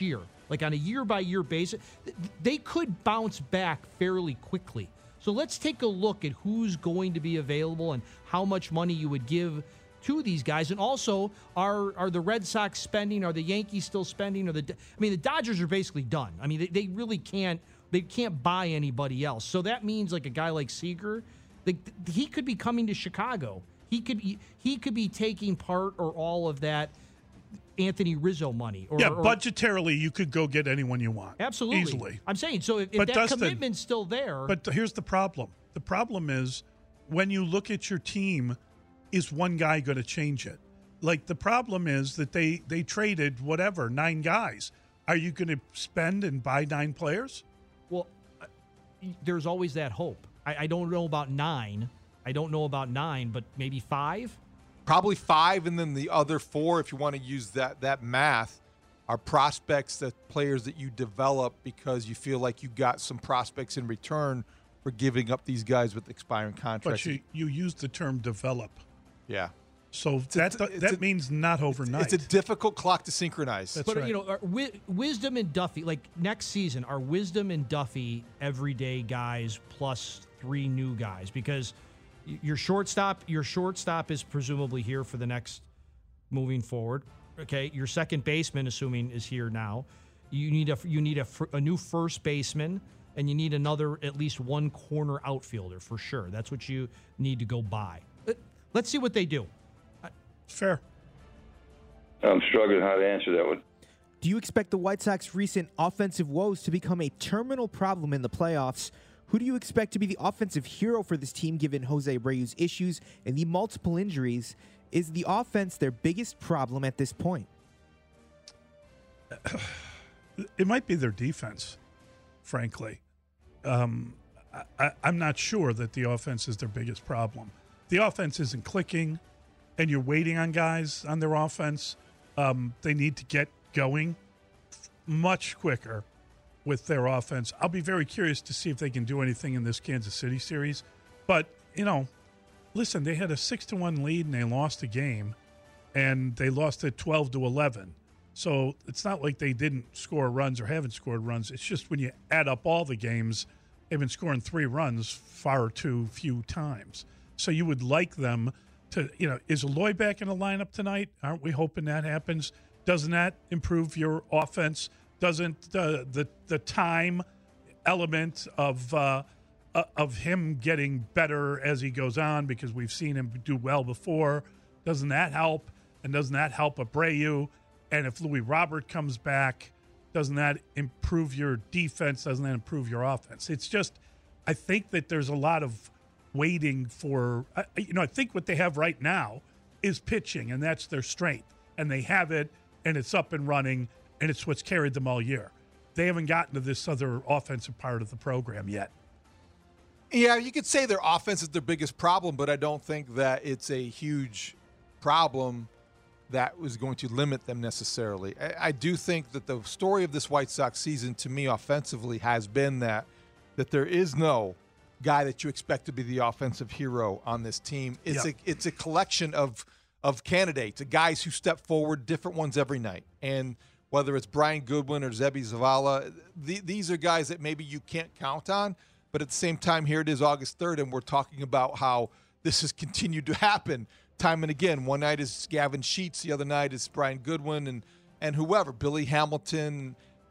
S10: like on a year-by-year basis, they could bounce back fairly quickly. So let's take a look at who's going to be available and how much money you would give to these guys. And also, are are the Red Sox spending? Are the Yankees still spending? Or the I mean, the Dodgers are basically done. I mean, they, they really can't they can't buy anybody else. So that means like a guy like Seager, like, he could be coming to Chicago. He could he, he could be taking part or all of that Anthony Rizzo money. Or,
S6: yeah,
S10: or,
S6: budgetarily, you could go get anyone you want.
S10: Absolutely.
S6: Easily.
S10: I'm saying, so if, if
S6: But
S10: that
S6: Dustin,
S10: commitment's still there.
S6: But here's the problem. The problem is when you look at your team, is one guy going to change it? Like, the problem is that they, they traded, whatever, nine guys. Are you going to spend and buy nine players?
S10: Well, uh, there's always that hope. I, I don't know about nine. I don't know about nine, but maybe five?
S7: Probably five, and then the other four, if you want to use that that math, are prospects, that players that you develop because you feel like you got some prospects in return for giving up these guys with expiring contracts.
S6: But you, you used the term develop.
S7: Yeah.
S6: So that
S7: a,
S6: that
S7: a,
S6: means not overnight.
S7: It's a difficult clock to synchronize.
S6: That's
S10: but,
S6: right.
S10: you know, are, wi- Wisdom and Duffy, like next season, are Wisdom and Duffy everyday guys plus three new guys? Because your shortstop, your shortstop is presumably here for the next moving forward. Okay, your second baseman, assuming, is here now. You need a you need a, a new first baseman, and you need another at least one corner outfielder for sure. That's what you need to go buy. Let's see what they do.
S6: Fair.
S15: I'm struggling how to answer that one.
S13: Do you expect the White Sox recent offensive woes to become a terminal problem in the playoffs? Who do you expect to be the offensive hero for this team given Jose Abreu's issues and the multiple injuries? Is the offense their biggest problem at this point?
S6: It might be their defense, frankly. Um, I, I'm not sure that the offense is their biggest problem. The offense isn't clicking, and you're waiting on guys on their offense. Um, they need to get going much quicker with their offense. I'll be very curious to see if they can do anything in this Kansas City series. But, you know, listen, they had a six to one lead and they lost a game, and they lost it twelve to eleven. So it's not like they didn't score runs or haven't scored runs. It's just when you add up all the games, they've been scoring three runs far too few times. So you would like them to, you know, is Eloy back in the lineup tonight? Aren't we hoping that happens? Doesn't that improve your offense? Doesn't uh, the the time element of uh, uh, of him getting better as he goes on, because we've seen him do well before, doesn't that help? And doesn't that help Abreu? And if Louis Robert comes back, doesn't that improve your defense? Doesn't that improve your offense? It's just, I think that there's a lot of waiting for, you know, I think what they have right now is pitching, and that's their strength. And they have it, and it's up and running, and it's what's carried them all year. They haven't gotten to this other offensive part of the program yet.
S7: Yeah, you could say their offense is their biggest problem, but I don't think that it's a huge problem that was going to limit them necessarily. I, I do think that the story of this White Sox season, to me, offensively, has been that that there is no guy that you expect to be the offensive hero on this team. It's
S6: Yep.
S7: a it's a collection of of candidates, of guys who step forward, different ones every night. And whether it's Brian Goodwin or Zebby Zavala, the, these are guys that maybe you can't count on. But at the same time, here it is August third, and we're talking about how this has continued to happen time and again. One night is Gavin Sheets, the other night is Brian Goodwin, and and whoever, Billy Hamilton.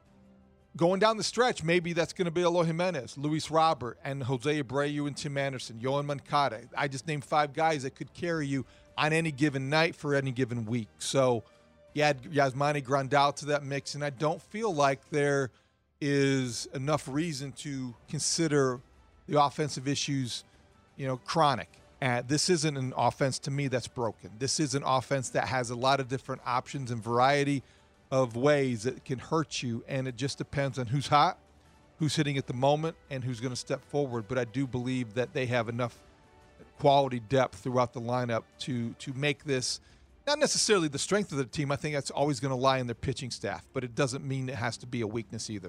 S7: Going down the stretch, maybe that's going to be Eloy Jimenez, Luis Robert, and Jose Abreu and Tim Anderson, Yohan Moncada. I just named five guys that could carry you on any given night for any given week. So you add Yasmani Grandal to that mix, and I don't feel like there is enough reason to consider the offensive issues, you know, chronic. Uh, this isn't an offense, to me, that's broken. This is an offense that has a lot of different options and variety of ways that can hurt you, and it just depends on who's hot, who's hitting at the moment, and who's going to step forward. But I do believe that they have enough quality depth throughout the lineup to to make this not necessarily the strength of the team. I think that's always going to lie in their pitching staff, but it doesn't mean it has to be a weakness either.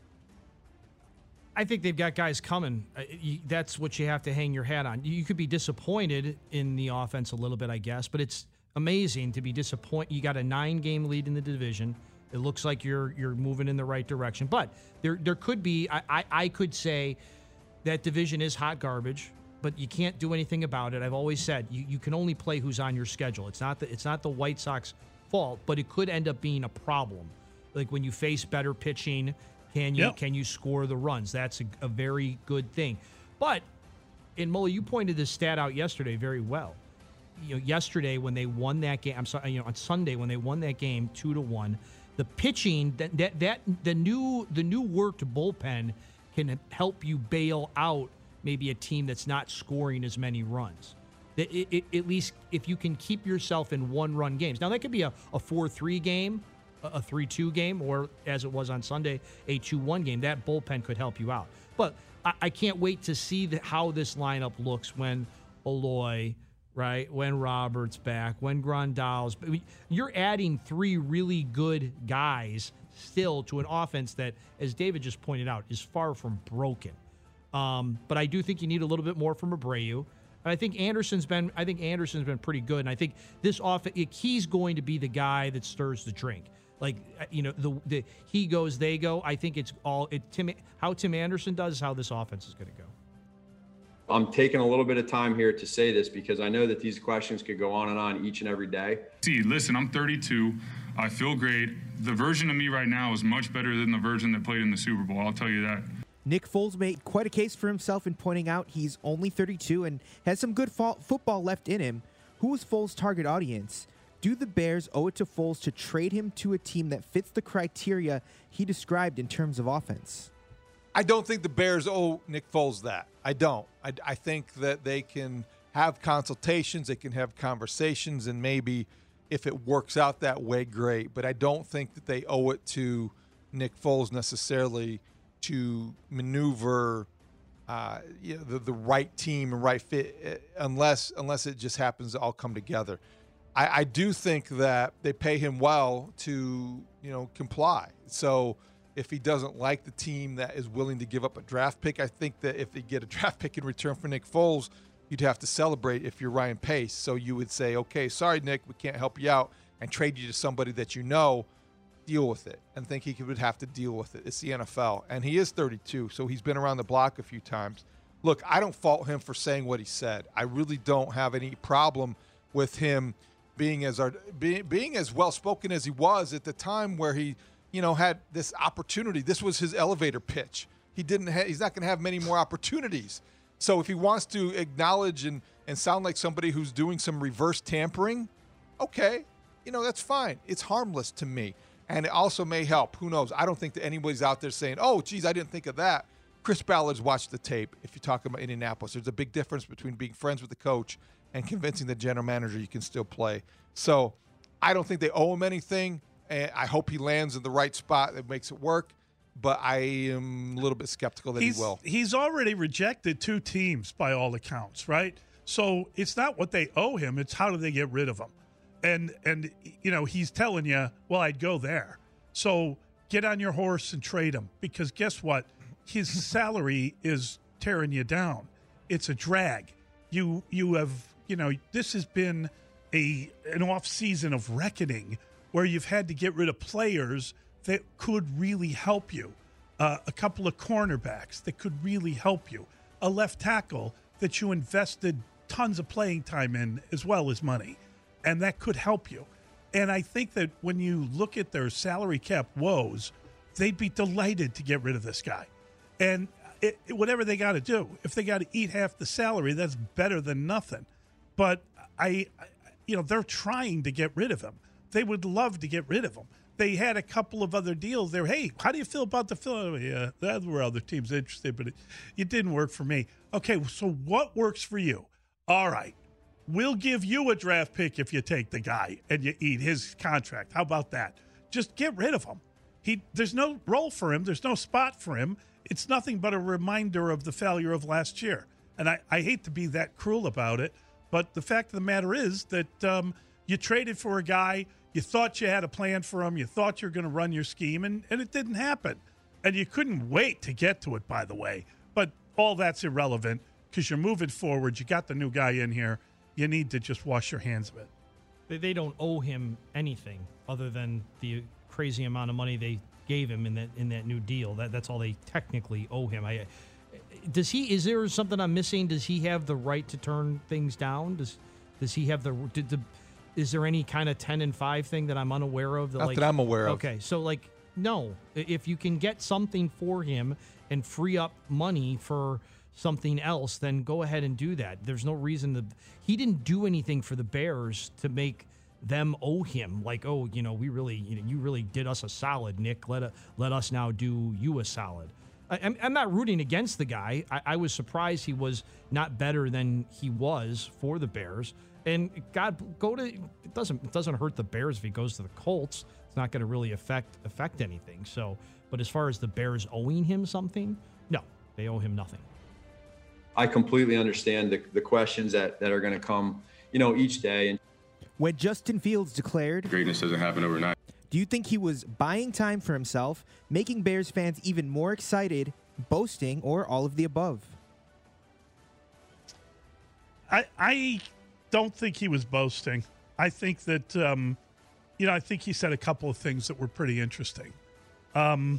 S10: I think they've got guys coming. Uh, you, that's what you have to hang your hat on. You could be disappointed in the offense a little bit, I guess, but it's amazing to be disappointed. You got a nine-game lead in the division. It looks like you're you're moving in the right direction. But there there could be, I, I, I could say that division is hot garbage, but you can't do anything about it. I've always said you, you can only play who's on your schedule. It's not the, it's not the White Sox fault, but it could end up being a problem. Like when you face better pitching, can you yep. can you score the runs? That's a, a very good thing. But, and Mully, you pointed this stat out yesterday very well. You know, yesterday when they won that game, I'm sorry, you know, on Sunday when they won that game two to one, the pitching that that, that the new the new worked bullpen can help you bail out maybe a team that's not scoring as many runs. It, it, it, at least if you can keep yourself in one-run games. Now, that could be a, a four three game, a three two game, or, as it was on Sunday, a two one game. That bullpen could help you out. But I, I can't wait to see the, how this lineup looks when Eloy, right, when Roberts back, when Grandal's. You're adding three really good guys still to an offense that, as David just pointed out, is far from broken. Um, but I do think you need a little bit more from Abreu. And I think Anderson's been. I think Anderson's been pretty good. And I think this offense, he's going to be the guy that stirs the drink. Like, you know, the the he goes, they go. I think it's all it. Tim, how Tim Anderson does is how this offense is going to go.
S16: I'm taking a little bit of time here to say this because I know that these questions could go on and on each and every day.
S17: See, listen, I'm thirty-two. I feel great. The version of me right now is much better than the version that played in the Super Bowl. I'll tell you that.
S13: Nick Foles made quite a case for himself in pointing out he's only thirty-two and has some good fo- football left in him. Who is Foles' target audience? Do the Bears owe it to Foles to trade him to a team that fits the criteria he described in terms of offense?
S7: I don't think the Bears owe Nick Foles that. I don't. I, I think that they can have consultations, they can have conversations, and maybe if it works out that way, great. But I don't think that they owe it to Nick Foles necessarily to maneuver uh, you know, the, the right team and right fit unless unless it just happens to all come together. I, I do think that they pay him well to, you know, comply. So if he doesn't like the team that is willing to give up a draft pick, I think that if they get a draft pick in return for Nick Foles, you'd have to celebrate if you're Ryan Pace. So you would say, okay, sorry, Nick, we can't help you out, and trade you to somebody that you know, deal with it, and think he would have to deal with it. It's the N F L, and he is thirty-two, so he's been around the block a few times. Look, I don't fault him for saying what he said. I really don't have any problem with him being as being, being as well-spoken as he was at the time where he, you know, had this opportunity. This was his elevator pitch. He didn't. Ha- he's not going to have many more opportunities. So if he wants to acknowledge and, and sound like somebody who's doing some reverse tampering, okay, you know, that's fine. It's harmless to me. And it also may help. Who knows? I don't think that anybody's out there saying, oh, geez, I didn't think of that. Chris Ballard's watched the tape. If you're talking about Indianapolis, there's a big difference between being friends with the coach and convincing the general manager you can still play. So I don't think they owe him anything. And I hope he lands in the right spot that makes it work. But I am a little bit skeptical that
S6: he's,
S7: he will.
S6: He's already rejected two teams by all accounts, right? So it's not what they owe him. It's how do they get rid of him? And, and you know, he's telling you, well, I'd go there. So get on your horse and trade him because guess what? His salary is tearing you down. It's a drag. You you have, you know, this has been a an off season of reckoning where you've had to get rid of players that could really help you. Uh, a couple of cornerbacks that could really help you. A left tackle that you invested tons of playing time in as well as money. And that could help you. And I think that when you look at their salary cap woes, they'd be delighted to get rid of this guy. And it, it, whatever they got to do, if they got to eat half the salary, that's better than nothing. But I, I, you know, they're trying to get rid of him. They would love to get rid of him. They had a couple of other deals there. Hey, how do you feel about the Philadelphia? Yeah, there were other teams interested, but it, it didn't work for me. Okay, so what works for you? All right. We'll give you a draft pick if you take the guy and you eat his contract. How about that? Just get rid of him. He, there's no role for him. There's no spot for him. It's nothing but a reminder of the failure of last year. And I, I hate to be that cruel about it, but the fact of the matter is that um, you traded for a guy, you thought you had a plan for him, you thought you were going to run your scheme, and, and it didn't happen. And you couldn't wait to get to it, by the way. But all that's irrelevant because you're moving forward. You got the new guy in here. You need to just wash your hands of it.
S10: They, they don't owe him anything other than the crazy amount of money they gave him in that in that new deal. That that's all they technically owe him. I does he? Is there something I'm missing? Does he have the right to turn things down? Does does he have the? Did the is there any kind of ten and five thing that I'm unaware of? That,
S7: Not
S10: like,
S7: that I'm aware of.
S10: Okay, so like no, if you can get something for him and free up money for something else, then go ahead and do that. There's no reason to. He didn't do anything for the Bears to make them owe him. Like, oh, you know, we really, you know, you really did us a solid, Nick. Let a, let us now do you a solid. I, I'm, I'm not rooting against the guy. I, I was surprised he was not better than he was for the Bears. And God, go to. It doesn't. It doesn't hurt the Bears if he goes to the Colts. It's not going to really affect affect anything. So, but as far as the Bears owing him something, no, they owe him nothing.
S16: I completely understand the, the questions that, that are going to come, you know, each day. And
S13: when Justin Fields declared,
S18: greatness doesn't happen overnight.
S13: Do you think he was buying time for himself, making Bears fans even more excited, boasting, or all of the above?
S6: I I don't think he was boasting. I think that, um, you know, I think he said a couple of things that were pretty interesting. Um,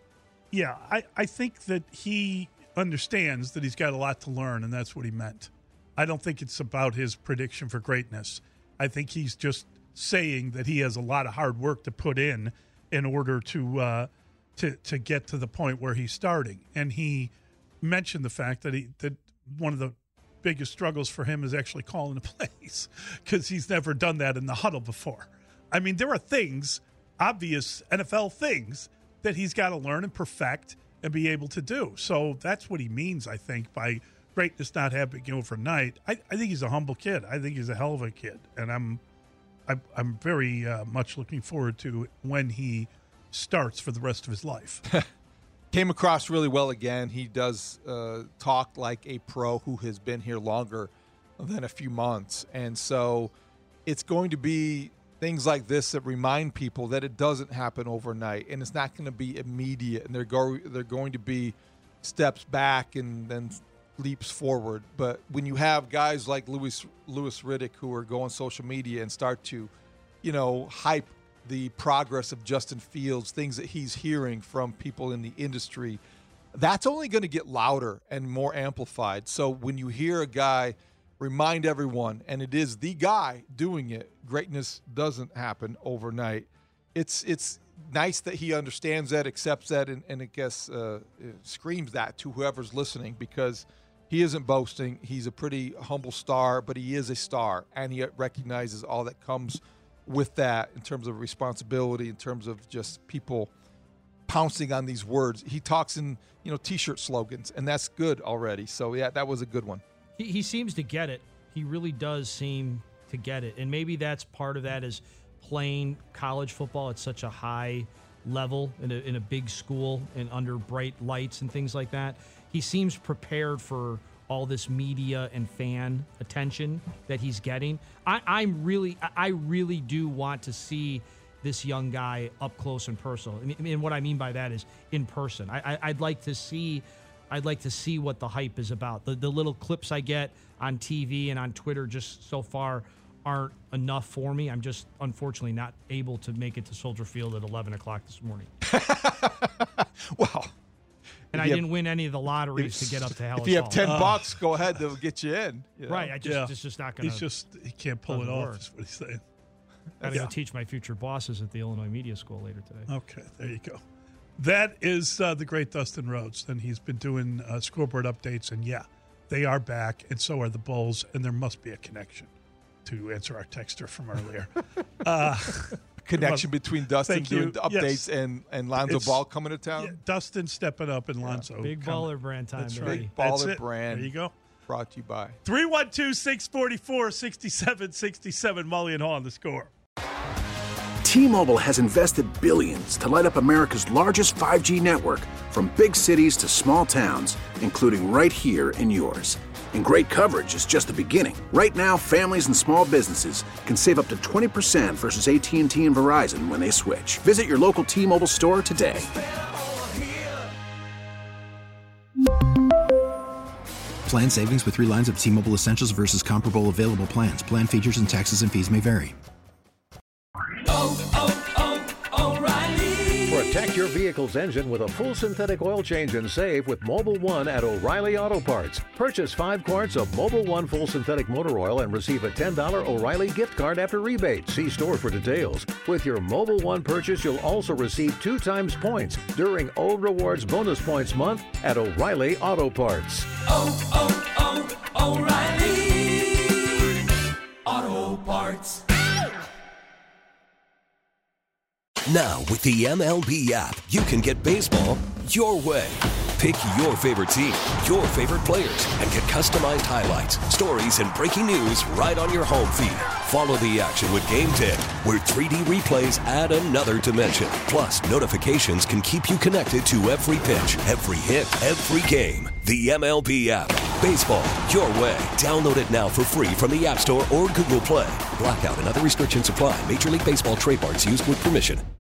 S6: yeah, I, I think that he understands that he's got a lot to learn, and that's what he meant. I don't think it's about his prediction for greatness. I think he's just saying that he has a lot of hard work to put in in order to uh, to to get to the point where he's starting. And he mentioned the fact that he that one of the biggest struggles for him is actually calling the plays because he's never done that in the huddle before. I mean, there are things, obvious N F L things, that he's got to learn and perfect and be able to do. So that's what he means, I think, by greatness not happening overnight. I, I think he's a humble kid. I think he's a hell of a kid, and I'm I'm, I'm very uh, much looking forward to when he starts for the rest of his life.
S7: Came across really well again. He does uh, talk like a pro who has been here longer than a few months, and so it's going to be things like this that remind people that it doesn't happen overnight, and it's not going to be immediate, and they're go they're going to be steps back and then leaps forward. But when you have guys like Louis Louis Riddick who are going social media and start to, you know, hype the progress of Justin Fields, things that he's hearing from people in the industry, that's only going to get louder and more amplified. So when you hear a guy remind everyone, and it is the guy doing it, greatness doesn't happen overnight. It's it's nice that he understands that, accepts that, and, and I guess uh, screams that to whoever's listening, because he isn't boasting. He's a pretty humble star, but he is a star, and he recognizes all that comes with that in terms of responsibility, in terms of just people pouncing on these words. He talks in, you know, T-shirt slogans, and that's good already. So, yeah, that was a good one.
S10: He, he seems to get it. He really does seem to get it. And maybe that's part of that is playing college football at such a high level in a, in a big school and under bright lights and things like that. He seems prepared for all this media and fan attention that he's getting. I, I'm really, I really do want to see this young guy up close and personal. I mean, and what I mean by that is in person. I, I, I'd like to see, I'd like to see what the hype is about. The, the little clips I get on T V and on Twitter just so far aren't enough for me. I'm just unfortunately not able to make it to Soldier Field at eleven o'clock this morning.
S7: Wow.
S10: And I have, didn't win any of the lotteries to get up to Hell.
S7: If you have
S10: Hall.
S7: ten
S10: uh,
S7: bucks, go ahead. They'll get you in. You know?
S10: Right. I just,
S6: yeah.
S10: it's just not going to.
S6: He's just, he can't pull it off, work. Is what he's saying.
S10: I'm yeah. going to teach my future bosses at the Illinois Media School later today.
S6: Okay. There you go. That is uh, the great Dustin Rhodes. And he's been doing uh, scoreboard updates. And, yeah, they are back. And so are the Bulls. And there must be a connection, to answer our texter from earlier. uh,
S7: Connection between Dustin
S6: Thank
S7: doing
S6: you.
S7: the updates
S6: yes.
S7: and, and Lonzo
S6: it's,
S7: Ball coming to town?
S6: Yeah, Dustin stepping up and Lonzo.
S10: Yeah, big
S6: coming.
S10: baller brand time.
S6: That's
S10: baby.
S6: right.
S7: Big baller
S6: That's
S7: brand.
S6: There you go.
S7: Brought to you by
S6: three one two, six four four, six seven six seven. Mully and Hall on the score.
S19: T-Mobile has invested billions to light up America's largest five G network, from big cities to small towns, including right here in yours. And great coverage is just the beginning. Right now, families and small businesses can save up to twenty percent versus A T and T and Verizon when they switch. Visit your local T-Mobile store today.
S20: Plan savings with three lines of T-Mobile Essentials versus comparable available plans. Plan features and taxes and fees may vary.
S21: Oh, oh, oh, O'Reilly.
S18: your vehicle's engine with a full synthetic oil change and save with Mobil one at O'Reilly Auto Parts. Purchase five quarts of Mobil one full synthetic motor oil and receive a ten dollars O'Reilly gift card after rebate. See store for details. With your Mobil one purchase, you'll also receive two times points during O Rewards Bonus Points Month at O'Reilly Auto Parts.
S21: Oh, oh, oh, O'Reilly Auto Parts.
S22: Now, with the M L B app, you can get baseball your way. Pick your favorite team, your favorite players, and get customized highlights, stories, and breaking news right on your home feed. Follow the action with Game Day, where three D replays add another dimension. Plus, notifications can keep you connected to every pitch, every hit, every game. The M L B app. Baseball your way. Download it now for free from the App Store or Google Play. Blackout and other restrictions apply. Major League Baseball trademarks used with permission.